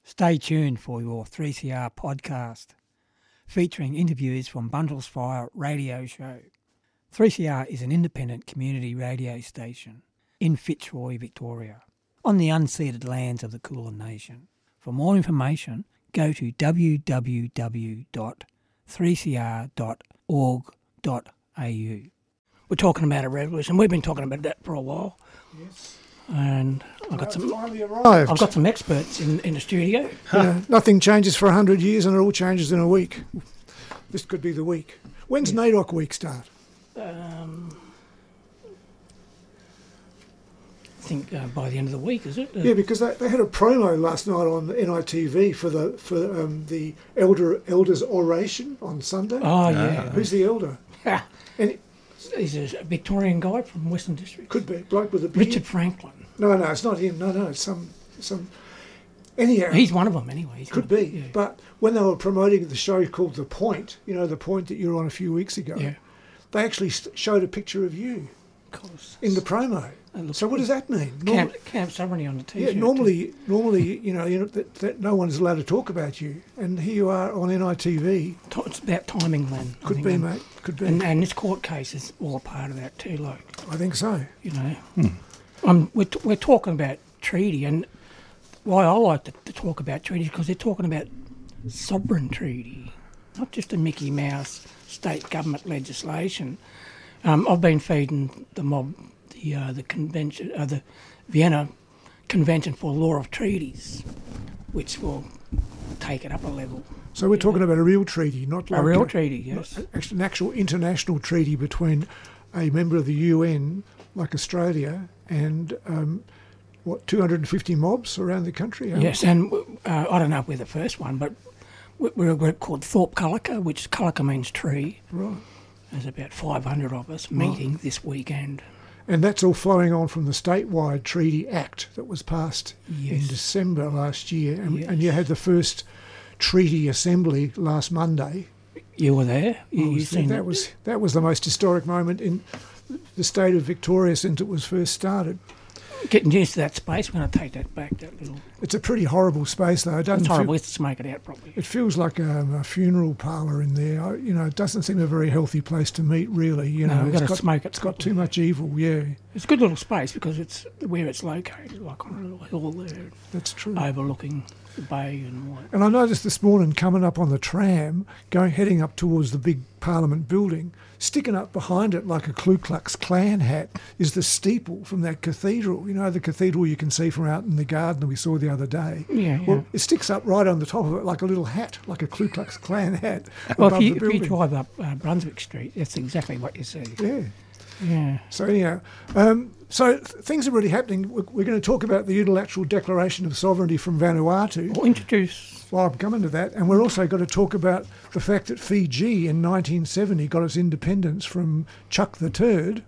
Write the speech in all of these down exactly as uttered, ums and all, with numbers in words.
Stay tuned for your three C R podcast, featuring interviews from Bundles Fire Radio Show. three C R is an independent community radio station in Fitzroy, Victoria, on the unceded lands of the Kulin Nation. For more information, go to w w w dot three c r dot org dot a u. We're talking about a revolution. We've been talking about that for a while. Yes. And I've got some. Finally arrived. I've got some experts in, in the studio. You know, nothing changes for a hundred years, and it all changes in a week. This could be the week. When's yeah. NAIDOC week start? Um, I think uh, by the end of the week, is it? Uh, yeah, because they, they had a promo last night on N I T V for the for um, the elder elders oration on Sunday. Oh yeah. Uh, who's the elder? Yeah. And it, he's a Victorian guy from Western District. Could be bloke with a beard. Richard Franklin. No, no, it's not him. No, no, it's some some. Anyhow, he's one of them anyway. He's could be, yeah. But when they were promoting the show called The Point, you know, The Point that you were on a few weeks ago, yeah. they actually showed a picture of you. Of course. In the promo. So what does that mean? Camp, Camp Sovereignty on the T-shirt. Yeah, normally, normally, you know, you know that, that no one's allowed to talk about you, and here you are on N I T V. It's about timing, Glenn. Could think, be, and, mate. Could be. And, and this court case is all a part of that too, like. I think so. You know, hmm. um, we're t- we're talking about treaty, and why I like to, to talk about treaty is because they're talking about sovereign treaty, not just a Mickey Mouse state government legislation. Um, I've been feeding the mob the uh, the convention, uh, the Vienna Convention for Law of Treaties, which will take it up a level. So we're talking know. about a real treaty, not like a real a, treaty, yes, not, an actual international treaty between a member of the U N like Australia and um, what two hundred fifty mobs around the country. Yes, and uh, I don't know if we're the first one, but we're a group called Thorpe Cullica, which Cullica means tree. Right. There's about five hundred of us meeting right. this weekend. And that's all flowing on from the statewide Treaty Act that was passed yes. in December last year. And, yes. and you had the first treaty assembly last Monday. You were there? You, was you seen that, was, that was the most historic moment in the state of Victoria since it was first started. Getting used to that space, we're going to take that back, that little... It's a pretty horrible space, though. It doesn't it's horrible. Feel, Let's smoke it out properly. It feels like a, a funeral parlour in there. I, you know, it doesn't seem a very healthy place to meet, really. You no, know, we've got to smoke it. It's got too much evil, yeah. It's a good little space because it's where it's located, like on a little hill there. That's true. Overlooking the bay and what. And I noticed this morning coming up on the tram, going heading up towards the big Parliament building, sticking up behind it like a Ku Klux Klan hat is the steeple from that cathedral. You know, the cathedral you can see from out in the garden that we saw the other day. Yeah, yeah. Well, it sticks up right on the top of it like a little hat, like a Ku Klux Klan hat. Well, above if you, the building. if you drive up uh, Brunswick Street, that's exactly what you see. Yeah. Yeah. So anyhow, um, so th- things are really happening. We're, we're going to talk about the unilateral declaration of sovereignty from Vanuatu. Well, introduce... Well, I'm coming to that. And we're also going to talk about the fact that Fiji in nineteen seventy got its independence from Chuck the Turd,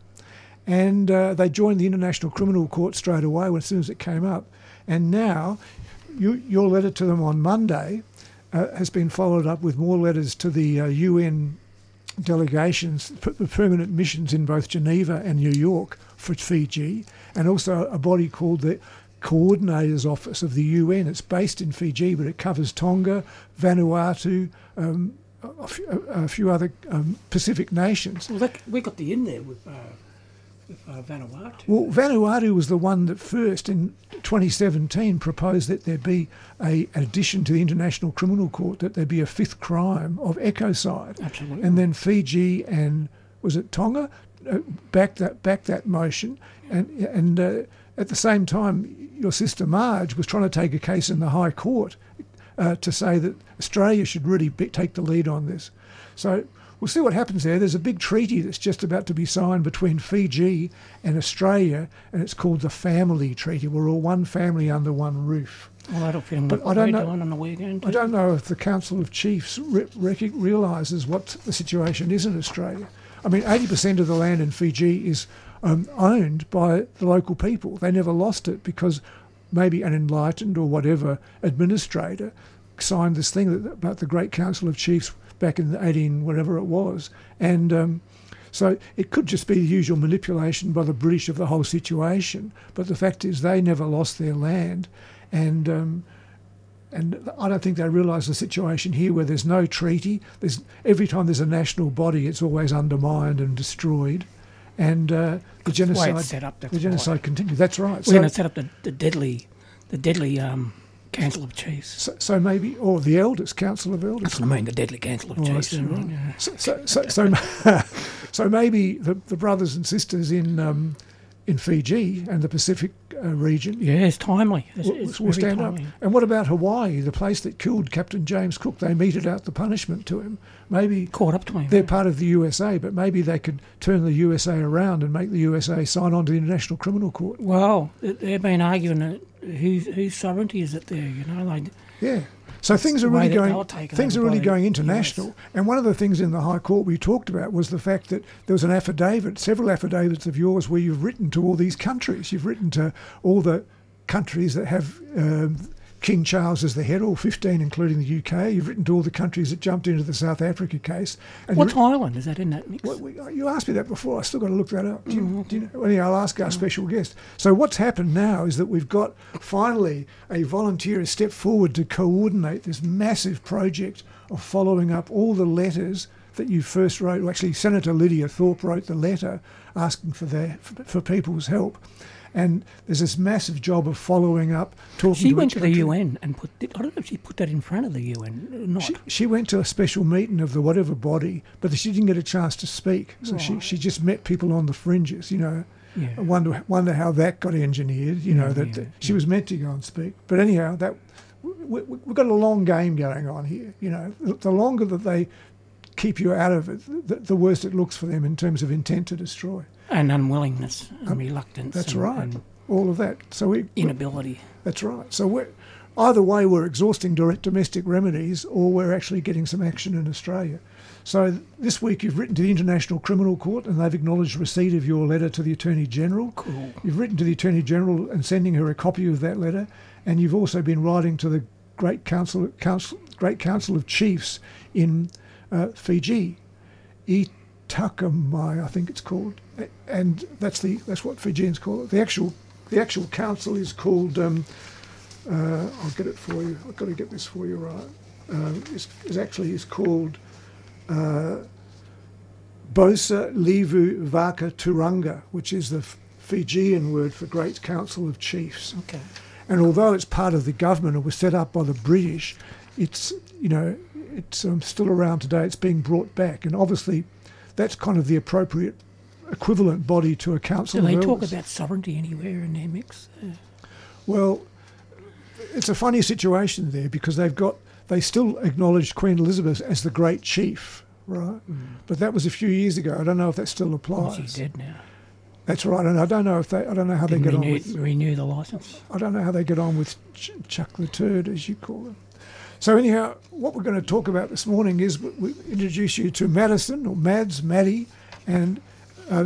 and uh, they joined the International Criminal Court straight away as soon as it came up. And now, you, your letter to them on Monday uh, has been followed up with more letters to the uh, U N delegations, the permanent missions in both Geneva and New York for Fiji, and also a body called the Coordinator's Office of the U N. It's based in Fiji, but it covers Tonga, Vanuatu, um, a, f- a few other um, Pacific nations. Well, that, we got the in there with, uh, with uh, Vanuatu. Well, Vanuatu was the one that first, in twenty seventeen, proposed that there be a, an addition to the International Criminal Court, that there be a fifth crime of ecocide. Absolutely. And then Fiji and, was it Tonga, uh, backed that backed that motion, and and uh, at the same time, your sister Marge was trying to take a case in the High Court uh, to say that Australia should really be, take the lead on this. So we'll see what happens there. There's a big treaty that's just about to be signed between Fiji and Australia, and it's called the Family Treaty. We're all one family under one roof. Well, that'll fit in But what I we're don't know, doing on the weekend. I don't know if the Council of Chiefs re- rec- realises what the situation is in Australia. I mean, eighty percent of the land in Fiji is um, owned by the local people. They never lost it because maybe an enlightened or whatever administrator signed this thing that, about the Great Council of Chiefs back in the eighteen whatever it was. And um, so it could just be the usual manipulation by the British of the whole situation. But the fact is they never lost their land. And um, And I don't think they realise the situation here where there's no treaty. There's every time there's a national body, it's always undermined and destroyed. And uh, the genocide, set up, the genocide right. continues. That's right. We're So, going to set up the, the deadly, the deadly um, Council of Chiefs. so, so maybe, or the Elders, Council of Elders. That's what I mean, the deadly Council of Oh, I Chiefs. see, right. Yeah. So, so, so, so, so maybe the, the brothers and sisters in um, in Fiji and the Pacific uh, region Yeah, it's timely. It's, will, it's will very stand timely. up. And what about Hawaii, the place that killed Captain James Cook? They meted out the punishment to him. Maybe Caught up to him. they're part of the U S A, but maybe they could turn the U S A around and make the U S A sign on to the International Criminal Court. Well, they- they've been arguing that whose whose sovereignty is it there? You know, they Yeah. So things the are way really that going. they'll take it Things are over really by going the international. U S. And one of the things in the High Court we talked about was the fact that there was an affidavit, several affidavits of yours, where you've written to all these countries. You've written to all the countries that have um, King Charles as the head, all fifteen, including the U K. You've written to all the countries that jumped into the South Africa case. And what you, island is that in that mix? Well, we- you asked me that before. I still got to look that up. Do you, Mm, do you know? Well, anyway, I'll ask our special guest. So what's happened now is that we've got finally a volunteer has stepped forward to coordinate this massive project of following up all the letters that you first wrote. Well, actually, Senator Lydia Thorpe wrote the letter asking for their for, for people's help. And there's this massive job of following up, talking She to went each to the country. U N and put. I don't know if she put that in front of the U N or not. She, she went to a special meeting of the whatever body, but she didn't get a chance to speak. So she, Right. she just met people on the fringes, you know. yeah. I wonder wonder how that got engineered, you know, Yeah, that yeah, that she was meant to go and speak. But anyhow, that we, we, we've got a long game going on here, you know. The, the longer that they keep you out of it, the, the worse it looks for them in terms of intent to destroy. And unwillingness and Um, reluctance. That's and, right. And All of that. So we inability. That's right. So we're, either way, we're exhausting direct domestic remedies, or we're actually getting some action in Australia. So this week you've written to the International Criminal Court, and they've acknowledged receipt of your letter to the Attorney General. Cool. You've written to the Attorney General and sending her a copy of that letter, and you've also been writing to the Great Council, Council, Great Council of Chiefs in uh, Fiji, Itakamai, I think it's called, A- and that's the that's what Fijians call it. The actual the actual council is called. Um, uh, I'll get it for you. I've got to get this for you right. Um, it's, it's actually is called uh, Bosa Livu Vaka Turanga, which is the F- Fijian word for Great Council of Chiefs. Okay. And although it's part of the government and was set up by the British, it's, you know, it's um, still around today. It's being brought back, and obviously, that's kind of the appropriate equivalent body to a council. Do they of talk elders. about sovereignty anywhere in their mix? Uh, Well, it's a funny situation there because they've got they still acknowledged Queen Elizabeth as the Great Chief, right? But that was a few years ago. I don't know if that still oh, applies. she's dead now. That's right, and I don't know if they. I don't know how Didn't they get renew, on with. renew the licence. I don't know how they get on with Ch- Chuck the Turd, as you call him. So anyhow, what we're going to talk about this morning is we, we introduce you to Madison, or Mads, Maddie, and uh,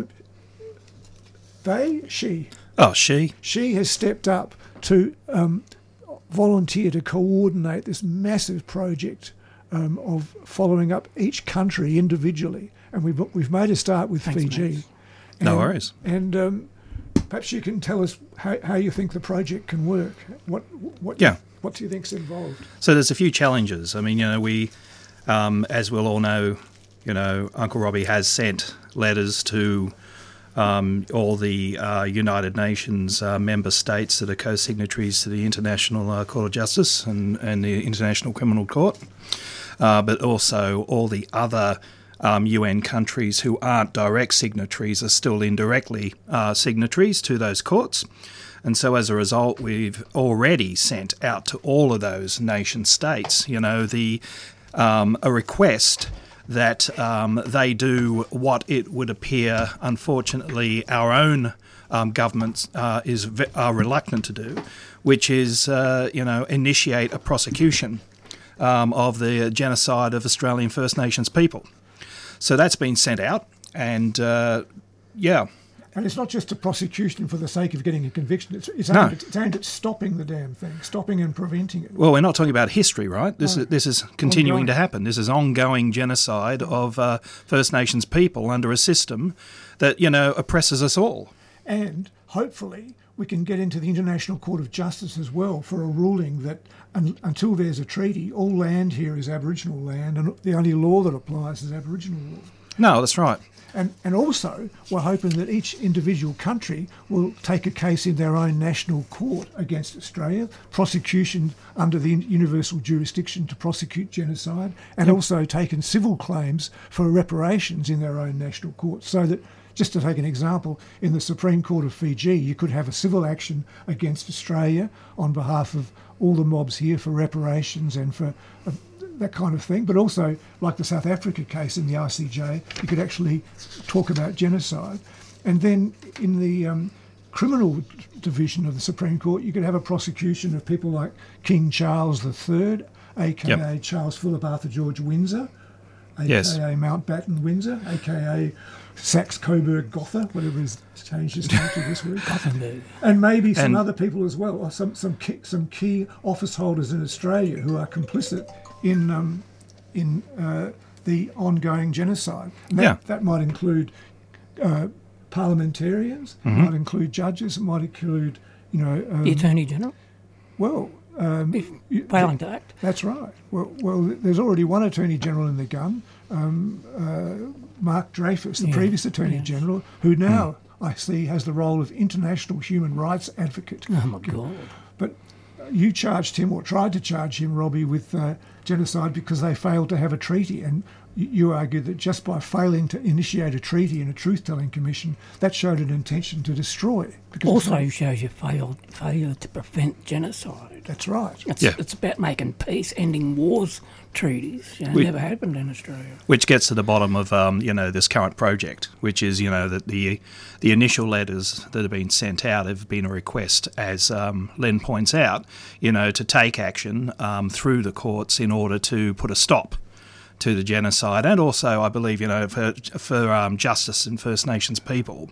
they, she, Oh, she. she has stepped up to um, volunteer to coordinate this massive project um, of following up each country individually, and we've we've made a start with Thanks, Fiji. Mads. No And- worries. And um, perhaps you can tell us how, how you think the project can work. What what Yeah. what do you think's involved? So there's a few challenges. I mean, you know, we, um, as we'll all know, you know, Uncle Robbie has sent letters to um, all the uh, United Nations uh, member states that are co-signatories to the International uh, Court of Justice and, and the International Criminal Court, uh, but also all the other um, U N countries who aren't direct signatories are still indirectly uh, signatories to those courts. And so as a result, we've already sent out to all of those nation states, you know, the um, a request that um, they do what it would appear, unfortunately, our own um, governments uh, is ve- are reluctant to do, which is, uh, you know, initiate a prosecution um, of the genocide of Australian First Nations people. So that's been sent out, and uh, yeah. And it's not just a prosecution for the sake of getting a conviction. It's, it's, No. aimed, at, it's aimed at stopping the damn thing, stopping and preventing it. Well, we're not talking about history, right? This No. is this is continuing Ongoing. to happen. This is ongoing genocide of uh, First Nations people under a system that, you know, oppresses us all. And hopefully we can get into the International Court of Justice as well for a ruling that un- until there's a treaty, all land here is Aboriginal land, and the only law that applies is Aboriginal law. No, that's right. And and also, we're hoping that each individual country will take a case in their own national court against Australia, prosecution under the universal jurisdiction to prosecute genocide, and yep. also taken civil claims for reparations in their own national court. So that, just to take an example, in the Supreme Court of Fiji, you could have a civil action against Australia on behalf of all the mobs here for reparations and for uh, that kind of thing. But also, like the South Africa case in the I C J, you could actually talk about genocide. And then in the um, criminal division of the Supreme Court, you could have a prosecution of people like King Charles the Third, aka yep. Charles Philip Arthur George Windsor, aka yes. Mountbatten Windsor, aka Saxe Coburg Gotha, whatever he's changed his name to this week. Gothenburg. And maybe some and other people as well, or some some key, some key office holders in Australia who are complicit in um, in uh, the ongoing genocide. And that, yeah. that might include uh, parliamentarians, mm-hmm. it might include judges, it might include, you know... Um, the Attorney General? Well... Um, if failing to act. That's right. Well, well, there's already one Attorney General in the gun, um, uh, Mark Dreyfus, the yeah. previous Attorney yes. General, who now, mm. I see, has the role of international human rights advocate. Oh, my God. But you charged him, or tried to charge him, Robbie, with uh, genocide because they failed to have a treaty. And you argue that just by failing to initiate a treaty in a truth-telling commission, that showed an intention to destroy. Also shows you failed failure to prevent genocide. That's right. It's, yeah. it's about making peace, ending wars, treaties. You know, we, never happened in Australia. Which gets to the bottom of um, you know this current project, which is you know that the the initial letters that have been sent out have been a request, as um, Len points out, you know, to take action um, through the courts in order to put a stop to the genocide, and also, I believe, you know, for for um, justice in First Nations people.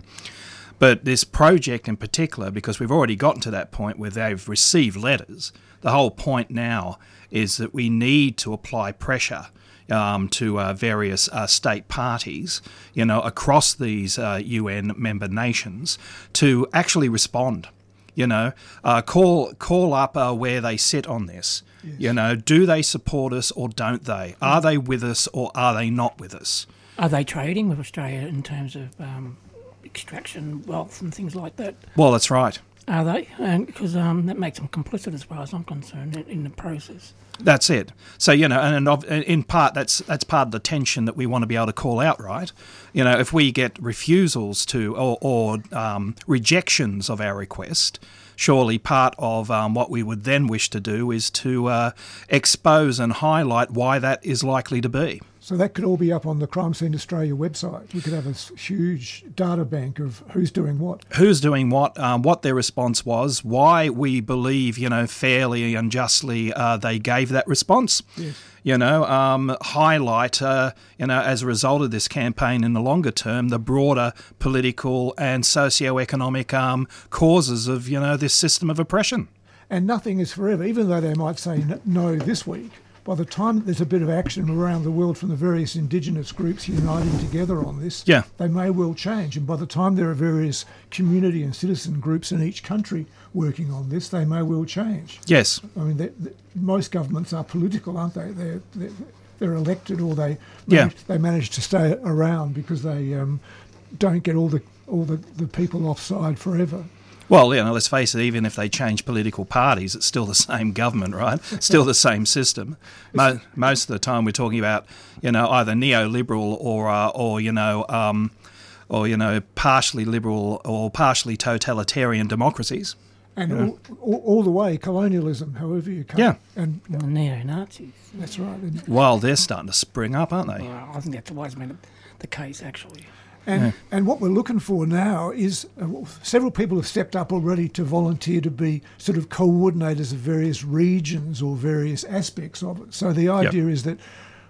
But this project in particular, because we've already gotten to that point where they've received letters, the whole point now is that we need to apply pressure um, to uh, various uh, state parties, you know, across these uh, U N member nations to actually respond. You know, uh, call call up uh, where they sit on this. Yes. You know, do they support us or don't they? Are they with us or are they not with us? Are they trading with Australia in terms of um, extraction, wealth and things like that? Well, that's right. Are they? And because um, that makes them complicit as far as I'm concerned in, in the process. That's it. So, you know, and, and in part, that's that's part of the tension that we want to be able to call out, right? You know, if we get refusals to or, or um, rejections of our request, surely part of um, what we would then wish to do is to uh, expose and highlight why that is likely to be. So that could all be up on the Crime Scene Australia website. We could have a huge data bank of who's doing what. Who's doing what, um, what their response was, why we believe, you know, fairly and justly uh, they gave that response. Yes. You know, um, highlight, uh, you know, as a result of this campaign in the longer term, the broader political and socio-economic um, causes of, you know, this system of oppression. And nothing is forever, even though they might say no this week. By the time there's a bit of action around the world from the various Indigenous groups uniting together on this, yeah. they may well change. And by the time there are various community and citizen groups in each country working on this, they may well change. Yes. I mean, they, they, most governments are political, aren't they? They're, they're, they're elected or they manage, yeah. they manage to stay around because they um, don't get all the all the, the people offside forever. Well, you know, let's face it, even if they change political parties, it's still the same government, right? Still the same system. Mo- most of the time we're talking about, you know, either neoliberal or, uh, or you know, um, or, you know, partially liberal or partially totalitarian democracies. And you all, all, all the way, colonialism, however you cut. Yeah. And, and the neo-Nazis. That's right. And, well, they're starting to spring up, aren't they? Well, I think that's always been the case, actually. And yeah. and what we're looking for now is uh, several people have stepped up already to volunteer to be sort of coordinators of various regions or various aspects of it. So the idea yep. is that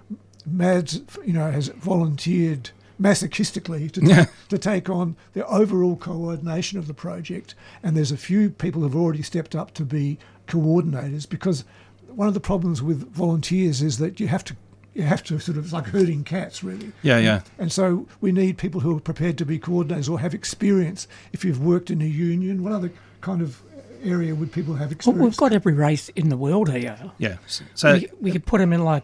Mads, you know, has volunteered masochistically to ta- to take on the overall coordination of the project, and there's a few people who've already stepped up to be coordinators, because one of the problems with volunteers is that you have to you have to sort of, it's like herding cats, really. Yeah, yeah. And so we need people who are prepared to be coordinators or have experience. If you've worked in a union, what other kind of area would people have experience? Well, we've got every race in the world here. Yeah. So we, we could put them in like,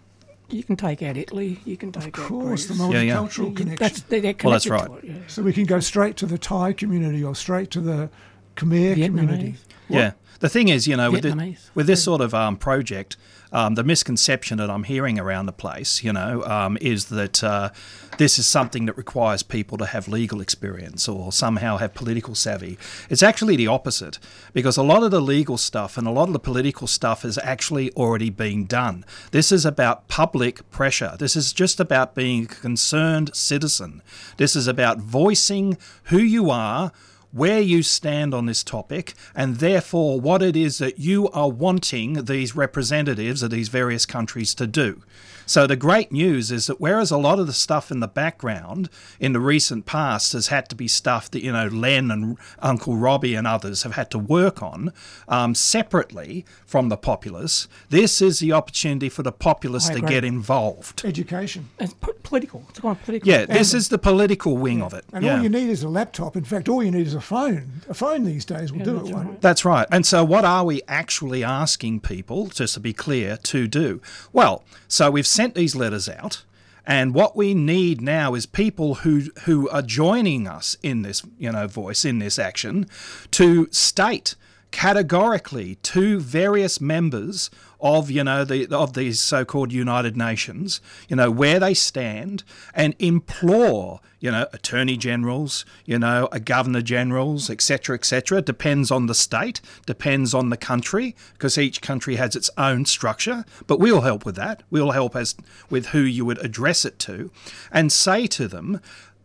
you can take out Italy, you can take Of out course, Greece. the Yeah, yeah. multicultural You- connection. That's, they're, they're Well, that's connected right. to it, yeah. So we can go straight to the Thai community or straight to the Khmer Vietnamese. community. yeah. The thing is, you know, with, the, Vietnamese. with this sort of um, project, um, the misconception that I'm hearing around the place, you know, um, is that uh, this is something that requires people to have legal experience or somehow have political savvy. It's actually the opposite, because a lot of the legal stuff and a lot of the political stuff is actually already being done. This is about public pressure. This is just about being a concerned citizen. This is about voicing who you are, where you stand on this topic, and therefore what it is that you are wanting these representatives of these various countries to do. So the great news is that whereas a lot of the stuff in the background in the recent past has had to be stuff that, you know, Len and Uncle Robbie and others have had to work on um, separately from the populace, this is the opportunity for the populace I to agree. get involved. Education. It's p- political. It's kind of political. Yeah, this is the political wing of it. And yeah. all you need is a laptop. In fact, all you need is a phone. A phone these days will Yeah, do that's it, won't right. it? That's right. And so what are we actually asking people, just to be clear, to do? Well, so we've sent these letters out, and what we need now is people who who are joining us in this, you know, voice, in this action, to state categorically to various members of, you know, the of these so-called United Nations, you know, where they stand, and implore, you know, attorney generals, you know, a governor generals, et cetera, et cetera. Depends on the state, depends on the country, because each country has its own structure. But we'll help with that. We'll help as with who you would address it to, and say to them,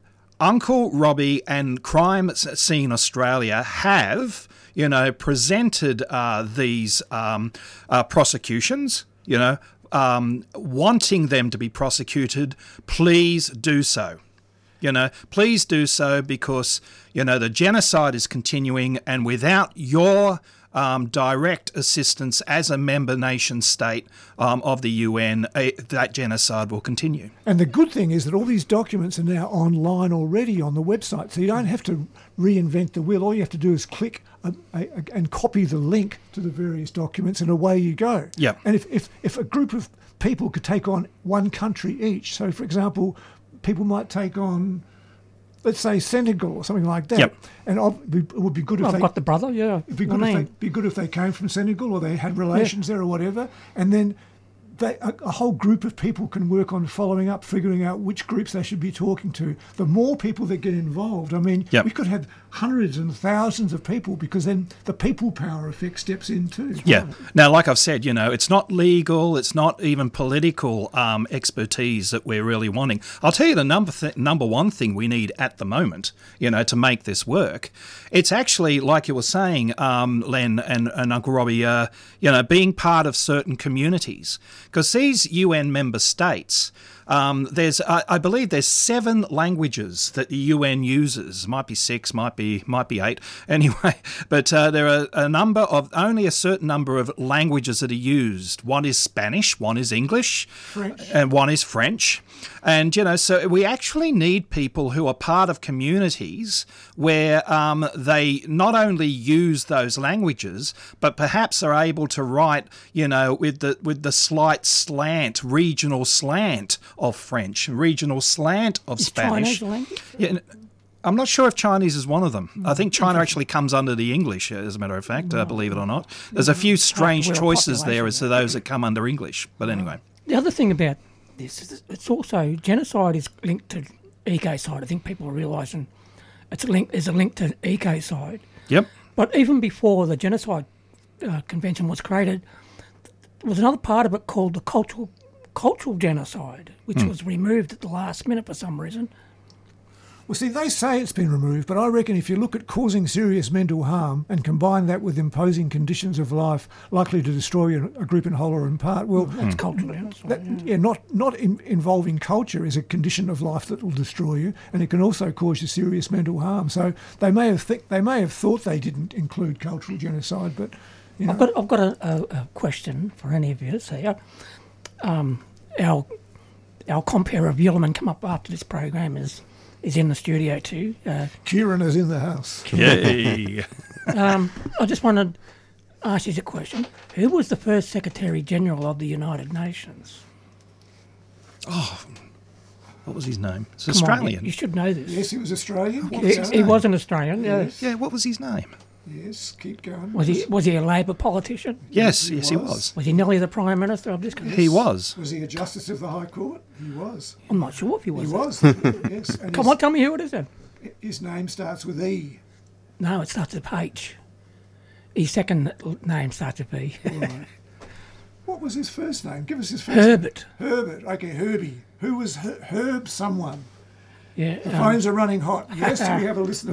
Uncle Robbie and Crime Scene Australia have, you know, presented uh, these um, uh, prosecutions, you know, um, wanting them to be prosecuted. Please do so. You know, please do so, because, you know, the genocide is continuing, and without your um, direct assistance as a member nation state um, of the U N, uh, that genocide will continue. And the good thing is that all these documents are now online already on the website, so you don't have to reinvent the wheel. All you have to do is click a, a, a, and copy the link to the various documents, and away you go. Yep. And if, if, if a group of people could take on one country each, so for example, people might take on, let's say, Senegal or something like that. Yep. And ob- it would be good if I've they got the brother, yeah. It'd be I good, mean, if they, be good if they came from Senegal or they had relations there or whatever. And then they, a, a whole group of people can work on following up, figuring out which groups they should be talking to. The more people that get involved, I mean, Yep. we could have hundreds and thousands of people, because then the people power effect steps in too. Yeah. Now, like I've said, you know, it's not legal, it's not even political um, expertise that we're really wanting. I'll tell you the number th- number one thing we need at the moment, you know, to make this work. It's actually, like you were saying, um, Len and, and Uncle Robbie, uh, you know, being part of certain communities. Because these U N member states, um, there's, I, I believe there's seven languages that the U N uses. Might be six, might be might be eight. Anyway, but uh, there are a number of, only a certain number of languages that are used. One is Spanish, one is English, French. and one is French. And, you know, so we actually need people who are part of communities where um, they not only use those languages, but perhaps are able to write, you know, with the with the slight slant, regional slant of French, regional slant of is Spanish. Chinese a language? Yeah, and I'm not sure if Chinese is one of them. I think China actually comes under the English, as a matter of fact, uh, believe it or not. There's a few strange We're a choices there population, as to those that come under English. But anyway. The other thing about this is it's also, genocide is linked to ecocide. I think people are realising it's a link. There's a link to ecocide. Yep. But even before the genocide uh, convention was created, there was another part of it called the cultural cultural genocide, which Hmm. was removed at the last minute for some reason. Well, see, they say it's been removed, but I reckon if you look at causing serious mental harm and combine that with imposing conditions of life likely to destroy a a group in whole or in part, well, That's cultural genocide. that, yeah. yeah, not not in, involving culture is a condition of life that will destroy you, and it can also cause you serious mental harm. So they may have think they may have thought they didn't include cultural genocide, but you know, I've got I've got a, a, a question for any of you here. Um, our our compere of Yulman come up after this program is is in the studio too. Uh, Kieran is in the house. Yay. um, I just wanted to ask you a question. Who was the first Secretary General of the United Nations? Oh, what was his name? It's Come on, Australian. you, you should know this. Yes, he was Australian. What he, was his he name? was an Australian. Yes. Yeah, what was his name? Yes, keep going. Was he was he a Labor politician? Yes, He yes, he was. was. Was he nearly the Prime Minister of this country? He was. Was he a Justice of the High Court? He was. I'm not sure if he He was. was. Yes. And Come his, on, tell me who it is then. His name starts with E. No, it starts with H. His second name starts with B. Right. What was his first name? Give us his first Herbert. name. Herbert. Okay, Herbie. Who was Her- Herb someone? Yeah. The um, phones are running hot. Yes, we have a listener.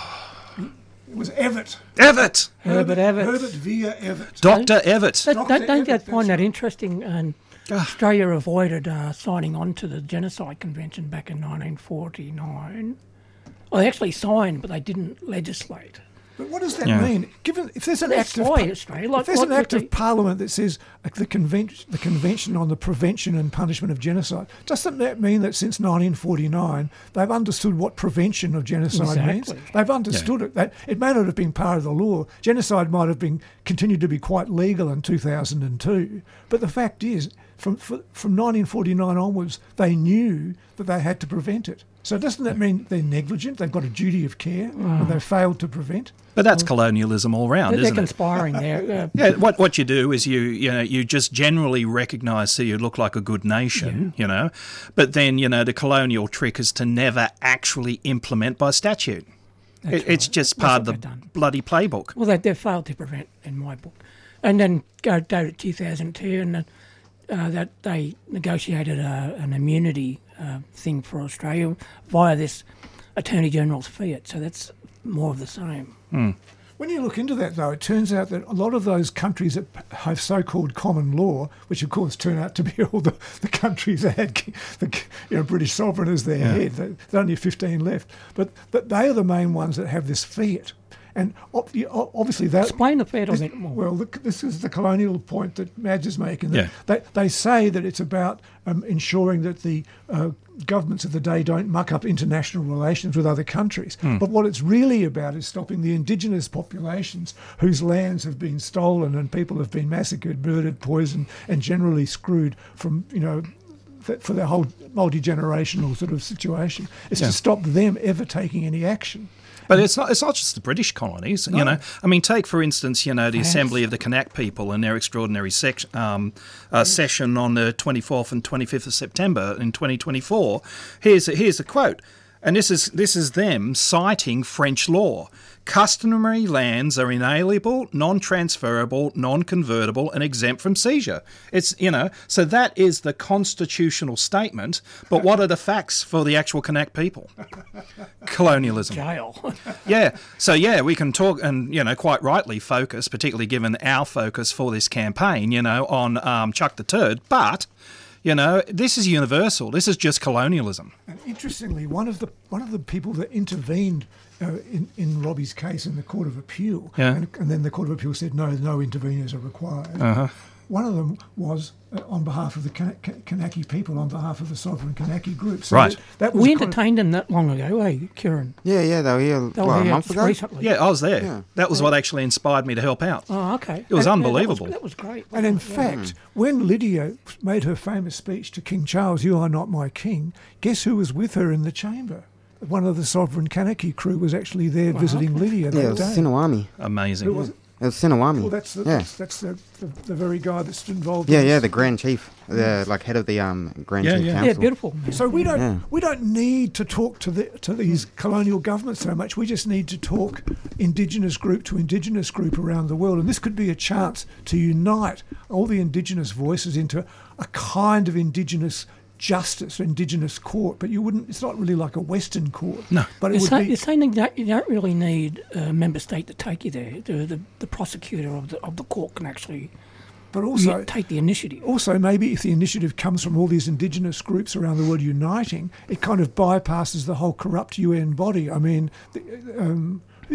It was Everett. Everett! Herbert Everett. Herbert Vere Everett. Doctor Everett. But Doctor don't, don't you Everett, find that's that interesting? And Ah. Australia avoided uh, signing on to the Genocide Convention back in nineteen forty-nine. Well, they actually signed, but they didn't legislate. But what does that Yeah. mean? Given if there's an That's act of why par- Australia, like, if there's like an act with of Parliament that says like, the convention, the Convention on the Prevention and Punishment of Genocide, doesn't that mean that since nineteen forty-nine they've understood what prevention of genocide means? Exactly. They've understood it. That it may not have been part of the law. Genocide might have been continued to be quite legal in two thousand two, but the fact is, from for, from nineteen forty-nine onwards, they knew that they had to prevent it. So doesn't that mean they're negligent? They've got a duty of care, and they've failed to prevent. But that's colonialism all round, they're isn't it? conspiring there. Uh, Yeah, what what you do is you you know you just generally recognise so you look like a good nation, you know, but then you know the colonial trick is to never actually implement by statute. It, It's just That's part what of the they've done. bloody playbook. Well, they, they've failed to prevent, in my book. And then go, go to two thousand two, and uh, that they negotiated a, an immunity uh, thing for Australia via this Attorney General's fiat. So that's more of the same. When you look into that, though, it turns out that a lot of those countries that p- have so-called common law, which of course turn out to be all the, the countries that had ki- the you know, British sovereign as their head, there- there's only fifteen left, but, but they are the main ones that have this fiat. And ob- you- o- obviously that... Explain the fiat a this- bit more. Well, look, this is the colonial point that Madge is making. That Yeah. they, they say that it's about um, ensuring that the uh, governments of the day don't muck up international relations with other countries. But what it's really about is stopping the indigenous populations whose lands have been stolen and people have been massacred, murdered, poisoned, and generally screwed from, you know, th- for their whole multi-generational sort of situation. It's Yeah. to stop them ever taking any action. But it's not it's not just the British colonies, you know. I mean, take, for instance, you know, the France. Assembly of the Kanak people and their extraordinary sec- um, uh, session on the twenty-fourth and twenty-fifth of September in twenty twenty-four. Here's a, here's a quote, and this is this is them citing French law. Customary lands are inalienable, non-transferable, non-convertible, and exempt from seizure. It's, you know, so that is the constitutional statement. But what are the facts for the actual Kanak people? Colonialism. Jail. Yeah. So, yeah, we can talk and, you know, quite rightly focus, particularly given our focus for this campaign, you know, on um, Chuck the Turd. But, you know, this is universal. This is just colonialism. And interestingly, one of the one of the people that intervened uh, in in Robbie's case in the Court of Appeal, Yeah. and, and then the Court of Appeal said no, no interveners are required. Uh-huh. One of them was uh, on behalf of the Kan- Kan- Kanaki people, on behalf of the sovereign Kanaki group. So Right. That, that was We kind of- entertained them that long ago, eh, Kieran? Yeah, yeah, they were here, They what, were a here month just ago? recently. Yeah, I was there. Yeah. That was what actually inspired me to help out. Oh, okay. It was Yeah, yeah, unbelievable. That was, that was great. And in Yeah. fact, when Lydia made her famous speech to King Charles, "You are not my king," guess who was with her in the chamber? One of the sovereign Kanaki crew was actually there visiting Lydia Yeah, that it was day. Sinawami. Amazing. Who was it? It was Sinawami. Well, that's the, yeah. that's, that's the, the, the very guy that's involved. Yeah, in yeah, this. the Grand Chief, the like head of the um Grand Yeah, Chief yeah. Council. Yeah, beautiful. So we don't Yeah. we don't need to talk to the to these colonial governments so much. We just need to talk Indigenous group to Indigenous group around the world, and this could be a chance to unite all the Indigenous voices into a kind of Indigenous justice, Indigenous court. But you wouldn't. It's not really like a Western court. No. but it You're, would say, be. you're saying that you don't, you don't really need a member state to take you there. The, the, the prosecutor of the of the court can actually But also, you take the initiative. Also, maybe if the initiative comes from all these Indigenous groups around the world uniting, it kind of bypasses the whole corrupt U N body. I mean, the, um, who's that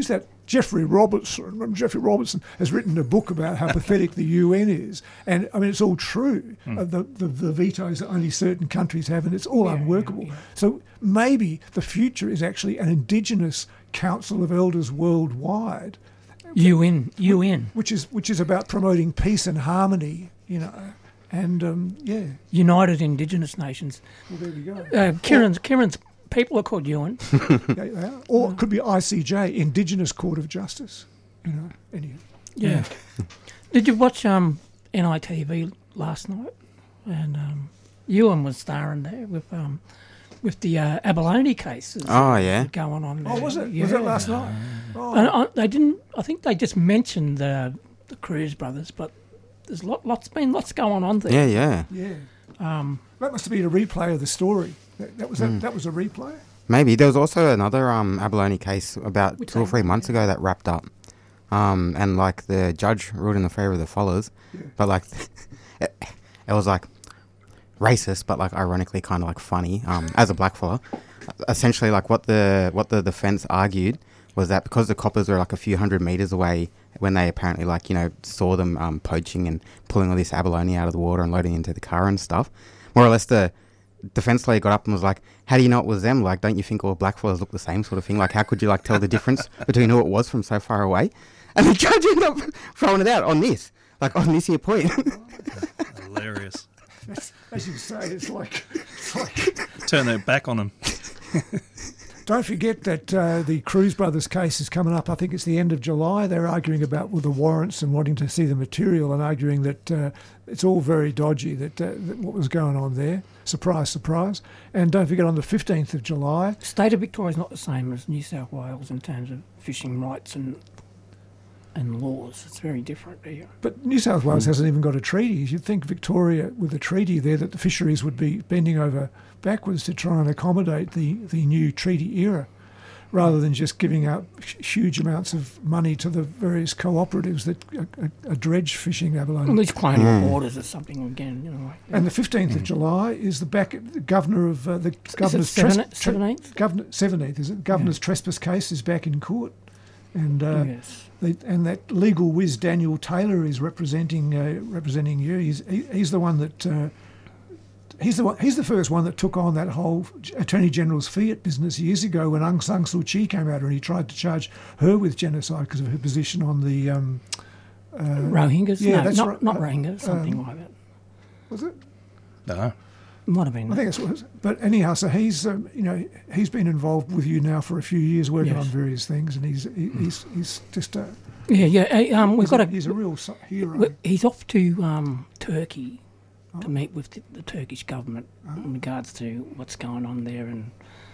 Jeffrey Robertson, Jeffrey Robertson has written a book about how pathetic the U N is, and I mean it's all true. Mm. Uh, the, the the vetoes that only certain countries have, and it's all Yeah, unworkable. yeah, yeah. So maybe the future is actually an Indigenous Council of Elders worldwide, U N, U N, which is which is about promoting peace and harmony. You know, and um, yeah, United Indigenous Nations. well there we go. Uh, Kieran's, Kieran's people are called U N. Yeah, they are. Or it could be I C J, Indigenous Court of Justice. You know, anyhow. Yeah. Did you watch um, N I T V last night? And um, Ewan was starring there with um, with the uh, abalone cases. Oh, yeah. Going on there. Oh, was it? Yeah. Was it last night? Oh. And I, they didn't. I think they just mentioned the the Cruz brothers, but there's lot, lots been lots going on there. Yeah, yeah. Yeah. Um, That must have been a replay of the story. That, that was Hmm. a, that was a replay. Maybe. There was also another um, abalone case about Which two or one? three months ago that wrapped up. Um, and, like, the judge ruled in the favour of the followers. Yeah. But, like, it, it was, like, racist, but, like, ironically kind of, like, funny um, as a black fella. Essentially, like, what the what the defence argued was that because the coppers were, like, a few hundred metres away when they apparently, like, you know, saw them um, poaching and pulling all this abalone out of the water and loading into the car and stuff, more or less the defence lawyer got up and was like, how do you know it was them? Like, don't you think all black fellas look the same sort of thing? Like, how could you, like, tell the difference between who it was from so far away? And the judge ended up throwing it out on this, like, on this here point. Hilarious. That's, as you say, it's like, it's like. Turn their back on them. Don't forget that uh, the Cruz brothers case is coming up. I think it's the end of July. They're arguing about with the warrants and wanting to see the material and arguing that uh, it's all very dodgy, that, uh, that what was going on there. Surprise, surprise. And don't forget on the fifteenth of July. State of Victoria is not the same as New South Wales in terms of fishing rights and and laws. It's very different here. But New South Wales hasn't even got a treaty. You'd think Victoria, with a treaty there, that the fisheries would be bending over backwards to try and accommodate the, the new treaty era, rather than just giving out huge amounts of money to the various cooperatives that are, are, are dredge fishing abalone. Well, these colonial borders or something again. You know, like, And the fifteenth of July is the back the governor of uh, the governor's seven- tres- tre- seventeenth? governor seventeenth is it? Governor's trespass case is back in court, and uh, yes. they, and that legal whiz Daniel Taylor is representing uh, representing you. He's he, he's the one that. Uh, He's the one, he's the first one that took on that whole Attorney General's fiat business years ago when Aung San Suu Kyi came out and he tried to charge her with genocide because of her position on the um, uh, Rohingyas? yeah, no, that's not, right. not Uh, Rohingyas, something um, like that. was it? No. Might have been. I think that's what it was. But anyhow, so he's um, you know he's been involved with you now for a few years, working Yes. on various things, and he's he, he's he's just a Yeah, yeah. eh, Um, we've he's, got a, a. he's a real so- hero. we- He's off to um, Turkey Oh. to meet with the, the Turkish government in regards to what's going on there in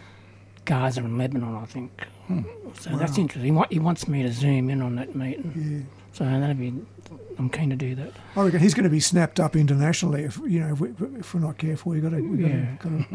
Gaza and Lebanon, I think. So that's Wow. interesting. He, wa- he wants me to zoom in on that meeting. Yeah. So that'd be. I'm keen to do that. I reckon he's going to be snapped up internationally if you know if, we, if we're not careful. We got to. Yeah.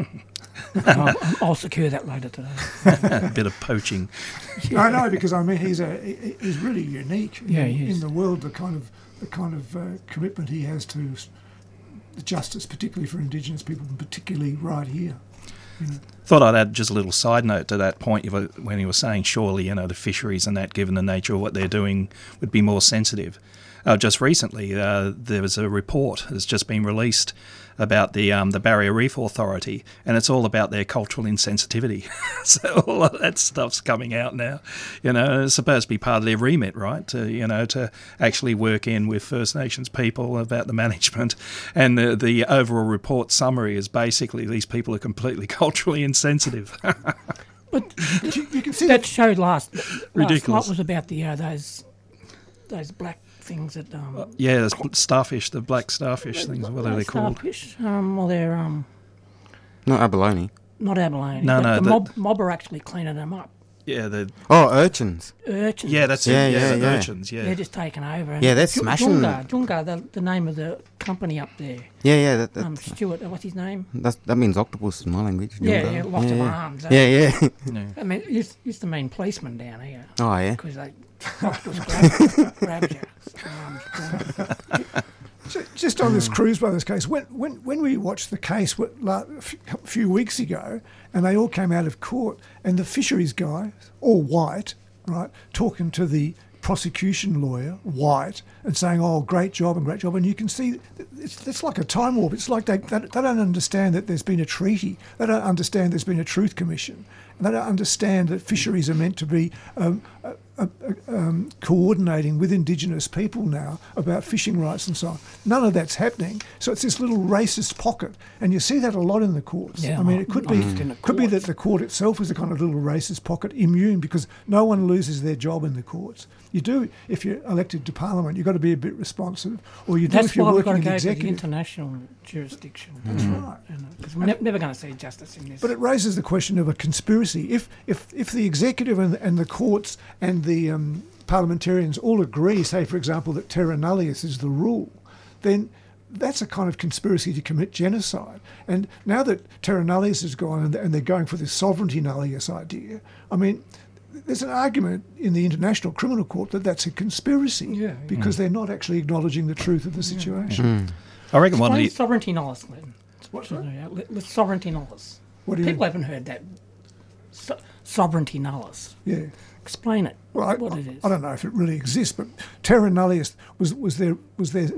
Got to I'll, I'll secure that later today. A bit of poaching. I know because I mean he's a he- he's really unique. Yeah, in, he is. in the world. The kind of the kind of uh, commitment he has to s- justice, particularly for Indigenous people, and particularly right here. You know. Thought I'd add just a little side note to that point when he was saying surely, you know, the fisheries and that, given the nature of what they're doing, would be more sensitive. Uh, just recently, uh, there was a report that's just been released about the um, the Barrier Reef Authority, and it's all about their cultural insensitivity. So all of that stuff's coming out now. You know, it's supposed to be part of their remit, right? To, you know, to actually work in with First Nations people about the management. And the, the overall report summary is basically these people are completely culturally insensitive. But You, you can see that that. show last, last Ridiculous. night was about the uh, those those black things that um, Yeah, there's starfish, the black starfish things, what are they those called? starfish. Um, well, they're um, Not abalone. not abalone. No, but no, the the- mob, mob are actually cleaning them up. Yeah, the Oh, urchins. Urchins. yeah, that's Yeah, it. Yeah, yeah, the yeah. urchins. Yeah, They're just taking over. and Yeah, they're Ju- smashing- Junga, Junga, the, the name of the company up there. Yeah, yeah. That, that, Um, Stuart, what's his name? that's, that means octopus in my language. Yeah, Junga. yeah, lots yeah, of yeah. arms. eh? Yeah, yeah. yeah. I mean, it used, used to mean policemen down here Oh, yeah. because they octopus grab, grabs you. Arms grab. Ju- Just on this Cruz brothers case, when when when we watched the case what, la- a f- a few weeks ago, and they all came out of court, and the fisheries guy, all white, right, talking to the prosecution lawyer, White, and saying, oh, great job and great job. And you can see it's, it's like a time warp. It's like they, they, they don't understand that there's been a treaty. They don't understand there's been a truth commission. And they don't understand that fisheries are meant to be um, uh, uh, um, coordinating with Indigenous people now about fishing rights and so on. None of that's happening. So it's this little racist pocket. And you see that a lot in the courts. Yeah, I mean, it could not be just in the could be that courts. the court itself is a kind of little racist pocket, immune, because no one loses their job in the courts. You do, if you're elected to Parliament, you've got to be a bit responsive, or you do That's if you're why we've working got to in go to the executive. international jurisdiction. That's right. Because we're ne- never going to see justice in this. But it raises the question of a conspiracy. If if if the executive and, and the courts and the um, parliamentarians all agree, say, for example, that terra nullius is the rule, then that's a kind of conspiracy to commit genocide. And now that terra nullius is gone and, and they're going for this sovereignty nullius idea, I mean, there's an argument in the International Criminal Court that that's a conspiracy Yeah, yeah. because they're not actually acknowledging the truth of the situation. I reckon one of Explain the sovereignty nullius, Glenn. What's that? Yeah, let- let- Sovereignty nullius. What do you People haven't heard that. So- sovereignty nullius. Yeah. Explain it. Well, I, what I, it is. I don't know if it really exists, but terra nullius was was there was there.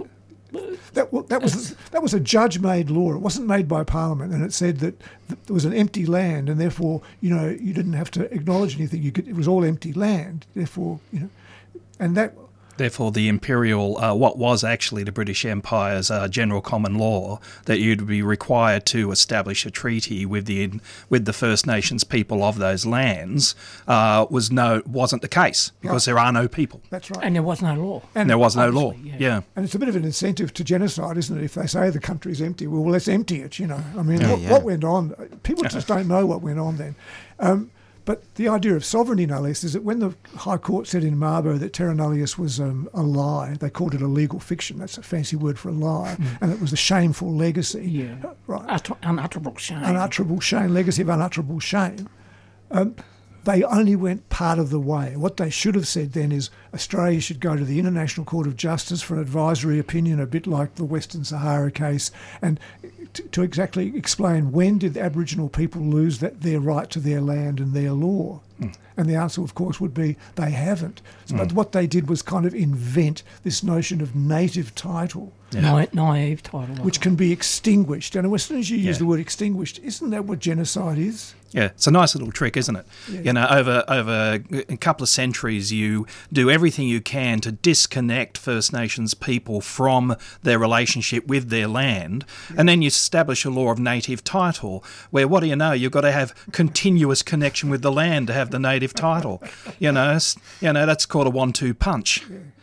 That wa- that was that was a judge-made law. It wasn't made by Parliament, and it said that th- there was an empty land, and therefore, you know, you didn't have to acknowledge anything. You could, it was all empty land. Therefore, you know, and that Therefore, the imperial, uh, what was actually the British Empire's uh, general common law, that you'd be required to establish a treaty with the with the First Nations people of those lands, uh, was no wasn't the case because Right. there are no people that's right. And there was no law. And and there was no law. obviously, yeah. Yeah. And it's a bit of an incentive to genocide, isn't it? If they say the country's empty, well, let's empty it, you know. I mean, Yeah, what, yeah. what went on? People just don't know what went on then. Um, but the idea of sovereignty nullius is that when the High Court said in Mabo that terra nullius was um, a lie, they called it a legal fiction. That's a fancy word for a lie. And it was a shameful legacy. Yeah. Uh, Right. Utter- unutterable shame. Unutterable shame, legacy of unutterable shame. Um, they only went part of the way. What they should have said then is Australia should go to the International Court of Justice for an advisory opinion, a bit like the Western Sahara case, and to, to exactly explain when did Aboriginal people lose that, their right to their land and their law. Mm. And the answer, of course, would be they haven't. So, mm. But what they did was kind of invent this notion of native title. Yeah. Na- naive title. Which can be extinguished. And as soon as you use Yeah. the word extinguished, isn't that what genocide is? Yeah, it's a nice little trick, isn't it? Yeah. You know, over over a couple of centuries, you do everything you can to disconnect First Nations people from their relationship with their land, yeah. and then you establish a law of native title, where what do you know? You've got to have continuous connection with the land to have the native title. You know, s- you know that's called a one-two punch.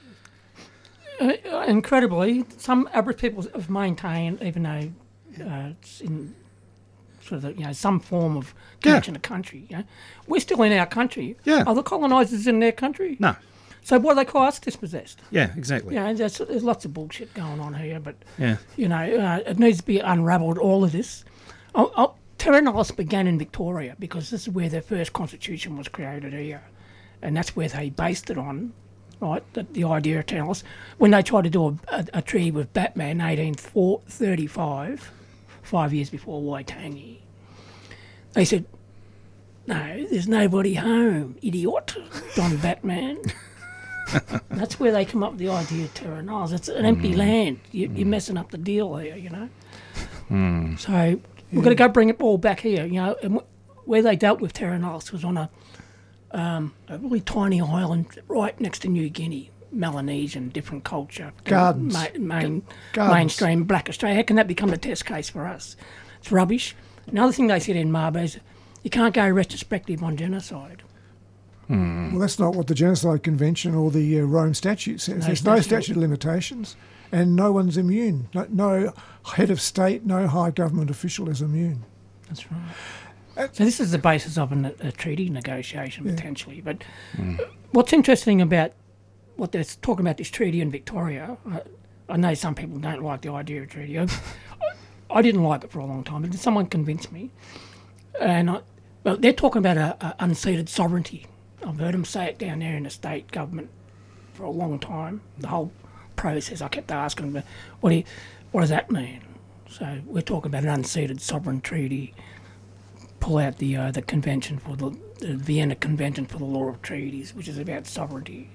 Uh, incredibly, some Aboriginal people have maintained, even though uh, it's in sort of, you know, some form of connection to country. You know, we're still in our country. Yeah. Are the colonisers in their country? No. So why do they call us dispossessed? Yeah, exactly. You know, there's, there's lots of bullshit going on here, but Yeah. you know, uh, it needs to be unravelled. All of this. Oh, oh, Terra nullius began in Victoria because this is where their first constitution was created here, and that's where they based it on. Right, the, the idea of terra nullius. When they tried to do a, a, a treaty with Batman, eighteen thirty-five, five years before Waitangi, they said, "No, there's nobody home, idiot, Don Batman." That's where they come up with the idea of terra nullius. It's an empty mm. land. You, you're messing up the deal here, you know. Mm. So yeah. we're going to go bring it all back here, you know. And wh- where they dealt with terra nullius was on a Um, a really tiny island right next to New Guinea, Melanesian, different culture. Gardens. Ma- main, Gardens. Mainstream black Australia. How can that become a test case for us? It's rubbish. Another thing they said in Mabo is you can't go retrospective on genocide. Hmm. Well, that's not what the Genocide Convention or the uh, Rome Statute says. No There's no statute. statute of limitations, and no one's immune. No, no head of state, no high government official is immune. That's right. So this is the basis of an, a treaty negotiation, Yeah. potentially. But mm. what's interesting about what they're talking about this treaty in Victoria, I, I know some people don't like the idea of treaty. I, I didn't like it for a long time, but someone convinced me. And I, well, they're talking about a, a unceded sovereignty. I've heard them say it down there in the state government for a long time. The whole process, I kept asking them, what, do you, what does that mean? So we're talking about an unceded sovereign treaty, pull out the uh, the convention for the, the Vienna Convention for the Law of Treaties, which is about sovereignty.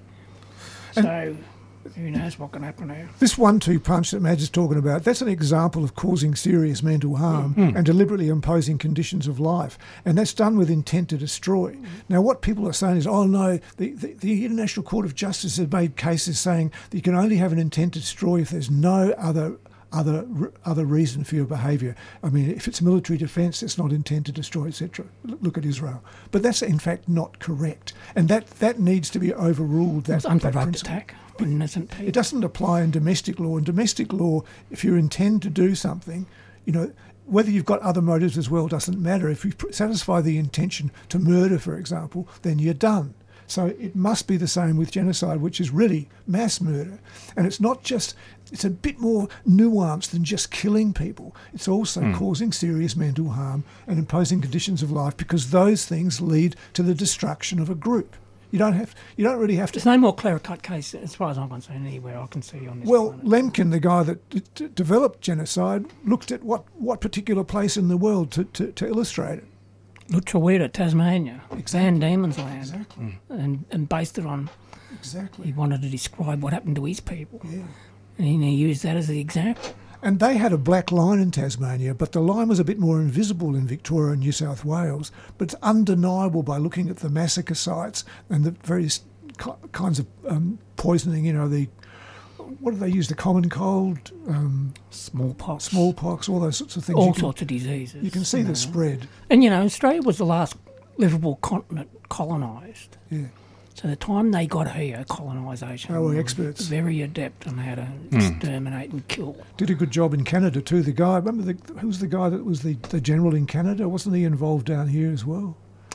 So who knows what can happen there. This one-two punch that Mads is talking about, that's an example of causing serious mental harm Mm. and deliberately imposing conditions of life. And that's done with intent to destroy. Now, what people are saying is, oh, no, the, the, the International Court of Justice has made cases saying that you can only have an intent to destroy if there's no other other other reason for your behaviour. I mean, if it's military defence, it's not intent to destroy, et cetera. Look at Israel. But that's, in fact, not correct. And that, that needs to be overruled. That, It's unprovoked that principle. attack on innocent people. It doesn't apply in domestic law. In domestic law, if you intend to do something, you know, whether you've got other motives as well doesn't matter. If you pr- satisfy the intention to murder, for example, then you're done. So it must be the same with genocide, which is really mass murder. And it's not just, it's a bit more nuanced than just killing people. It's also Mm. causing serious mental harm and imposing conditions of life, because those things lead to the destruction of a group. You don't have, you don't really have to. There's no more clear-cut case, as far as I'm concerned, anywhere I can see on this Well, planet. Lemkin, the guy that d- d- developed genocide, looked at what, what particular place in the world to, to, to illustrate it. Lutruwita, Tasmania, Van Diemen's Land, Exactly. and, and based it on, he Exactly. wanted to describe what happened to his people. Yeah. And he used that as the example. And they had a black line in Tasmania, but the line was a bit more invisible in Victoria and New South Wales. But it's undeniable by looking at the massacre sites and the various ki- kinds of um, poisoning, you know, the, what do they use, the common cold, um, Smallpox. smallpox, all those sorts of things. All you can, sorts of diseases. you can see you the know. spread. And, you know, Australia was the last livable continent colonised. Yeah. So the time they got here, colonisation, They were was experts. very adept on how to exterminate and kill. Did a good job in Canada too. The guy, remember the, who was the guy that was the, the general in Canada? Wasn't he involved down here as well?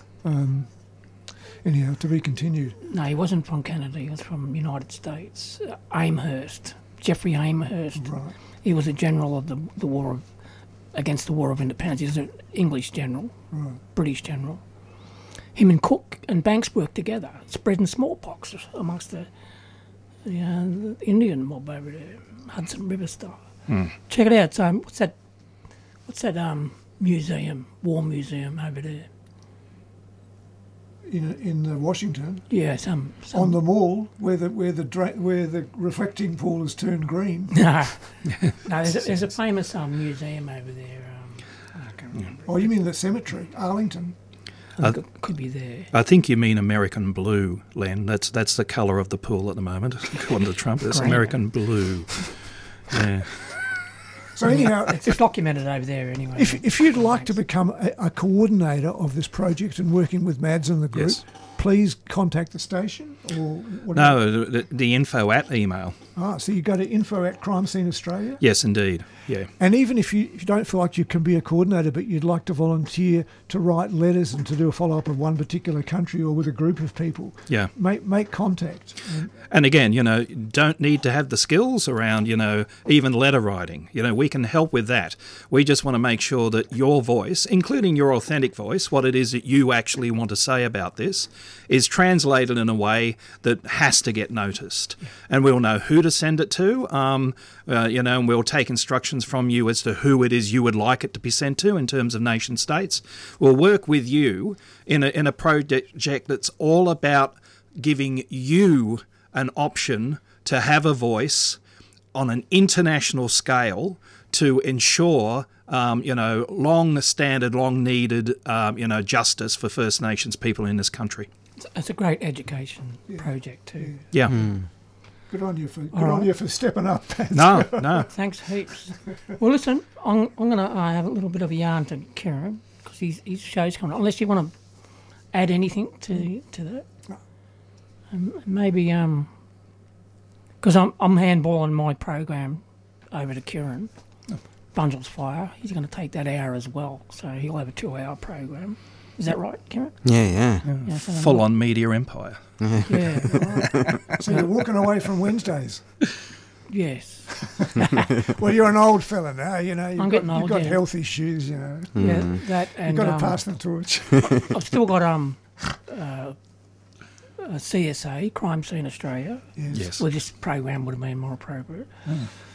Um, anyhow, to be continued. No, he wasn't from Canada. He was from the United States. Uh, Amherst, Jeffrey Amherst. Right. He was a general of the the war of against the War of Independence. He was an English general, Right. British general. Him and Cook and Banks worked together, spreading smallpox amongst the the, uh, the Indian mob over there, Hudson River style. Mm. Check it out. So what's that? What's that um, museum? War museum over there? In in uh, Washington, Yeah, some. some on the mall where the where the dra- where the reflecting pool has turned green. no, no. There's a, there's a famous um, museum over there. Um, I can't remember. Oh, you mean the cemetery, Arlington? I think it could be there. I think you mean American blue, Len. That's that's the colour of the pool at the moment, according to Trump. It's Green. American blue. Yeah. So anyhow, It's documented over there anyway. if if you'd like to become a, a coordinator of this project and working with Mads and the group, Yes. please contact the station or what No, the, the info at email. Ah, so you go to info at Crime Scene Australia. Yes, indeed. Yeah. And even if you, if you don't feel like you can be a coordinator, but you'd like to volunteer to write letters and to do a follow-up of one particular country or with a group of people, Yeah. make make contact. And And again, you know, don't need to have the skills around, you know, even letter writing. You know, we can help with that. We just want to make sure that your voice, including your authentic voice, what it is that you actually want to say about this, is translated in a way that has to get noticed. And we'll know who to send it to, um, uh, you know, and we'll take instructions from you as to who it is you would like it to be sent to in terms of nation states. We'll work with you in a, in a project that's all about giving you an option to have a voice on an international scale to ensure, um, you know, long-standard, long-needed, um, you know, justice for First Nations people in this country. It's, it's a great education project too. Yeah. good on you for good All on right. you for stepping up. No, no. Thanks heaps. Well, listen, I'm, I'm going to uh, have a little bit of a yarn to Kieran because his, his show's coming on. Unless you want to add anything to to that, um, maybe um, because I'm I'm handballing my program over to Kieran. Bundles Fire. He's going to take that hour as well, so he'll have a two-hour program. Is that right, Kieran? Yeah, yeah. Yeah, so Full-on media empire. Yeah. Right. So you're walking away from Wednesdays. Yes. Well, you're an old fella now. You know you've I'm got, getting you've old, got yeah. health issues. You know Yeah. That and you've got to um, pass the torch. I've still got um, uh, a C S A, Crime Scene Australia. yes. Yes. Well, this program would have been more appropriate.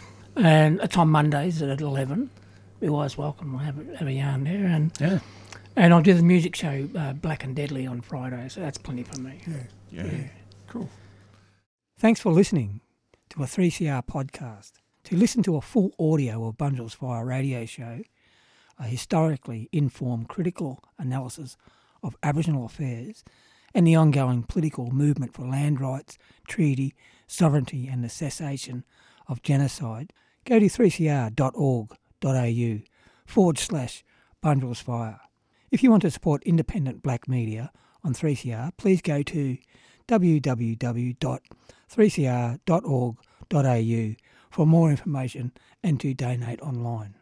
And it's on Mondays at eleven. You're always welcome to have a, have a yarn there. And Yeah. And I'll do the music show uh, Black and Deadly on Friday, so that's plenty for me. Yeah. Yeah. Yeah. Cool. Thanks for listening to a three C R podcast. To listen to a full audio of Bunjil's Fire radio show, a historically informed critical analysis of Aboriginal affairs and the ongoing political movement for land rights, treaty, sovereignty and the cessation of genocide, go to three c r dot org dot a u forward slash Bunjil's Fire. If you want to support independent black media on three C R, please go to w w w dot three c r dot org dot a u for more information and to donate online.